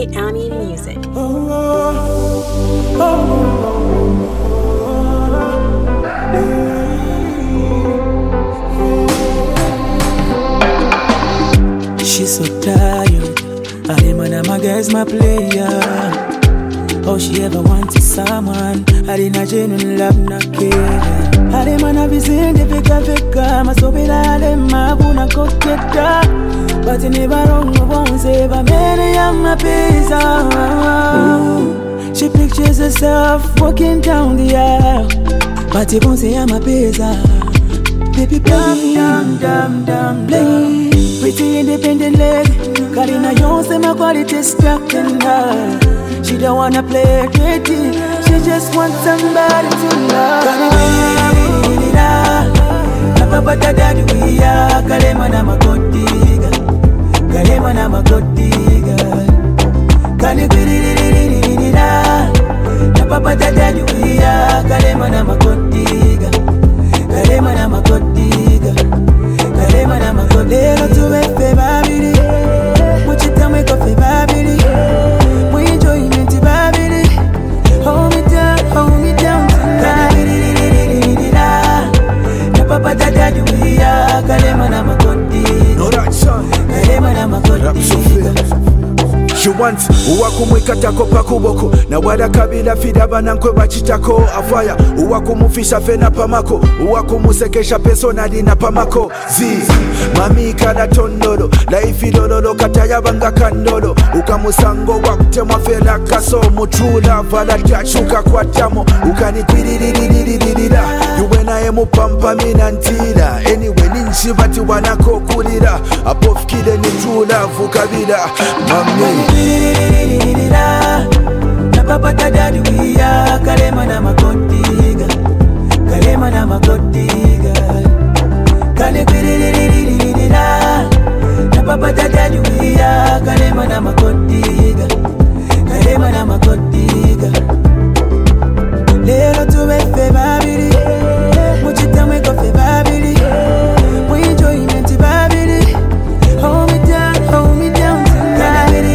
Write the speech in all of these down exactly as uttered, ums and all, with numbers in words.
D J Ami Music. Oh, oh, oh, oh. She's so tired. I am and my girl's my player. Oh, she ever wanted someone. I didn't a genuine love, not care. I am and I visit the vika vika. My soul I am my buna go get that. But you never wrong, no one save a man. I am my pizza. She pictures herself walking down the aisle. But you won't say I'm a pizza. Baby, play, dum, dum, dum, play. Pretty independent leg. Karina Jones say my quality stuck in her. She don't wanna play dirty. She just wants somebody to love. Papa dada duya kalema na makotiga. Kalema na makotiga. Kani kwiriririra. Na papa dada duya kalema na makotiga. Kalema na makotiga. Kalema na makotiga. Lero tuwe fe babiri. Muchita mweko fe babiri. We enjoyment babiri. Hold me down, hold me down tonight. Na papa dada duya kalema na makotiga. No right son. Kalema na makotiga. She wants uwakumwikatako pakuboko na wadakabila fidaba na nkwe bachitako afaya uwakumufisha fena pamako uwakumusekesha personali na pamako zi mami kada tondolo laifi lololo katayabanga kandolo ukamusango wakutemwa fela kaso mutula vala tachuka kwa tamo ukanikwiririririririra yuwenaye mupampa minantila anyway ninshibati wanako kulira apofkile nitula vukabila mami na papa dada duya kalema na makotiga. Kalema na makotiga. Kale kwiriririra. Na papa dada duya kalema na makotiga. Kalema na makotiga. Lero tuwe fe babiri. Muchita mweko fe babiri. We enjoyment babiri. Hold me down, hold me down tonight.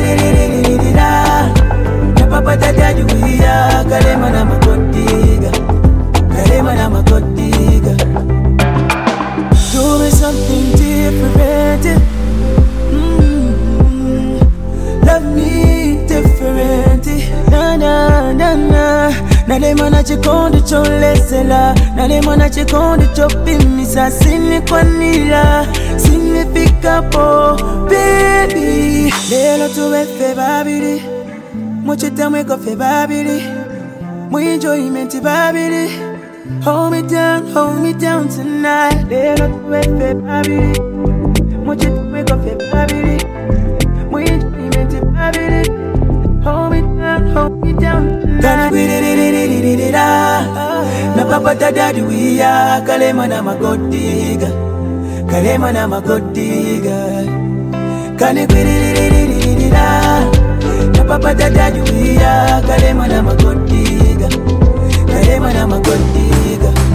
Papa dada duya kalema na makotiga. Kalema na makotiga. Do me something different. Mm-hmm. Love me different. Na na na na. Nalema na chikondi cholesela. Nalema na chikondi chopimisa. Sini kwa nila. Sini fika po baby. Lelo tuwe fe babiri. Muchita mweko fe babiri. Mu enjoyment babiri. Hold me down, hold me down tonight. Lelo tuwe fe babiri. Muchita mweko fe babiri. Mu enjoyment babiri. Hold me down, hold me down tonight. Kani kwiririririririra. Na papa dada duya kalema na makotiga. Kalema na makotiga. Kani kwiririririririra. Na papa dada duya kalema na makotiga. Kalema na makotiga.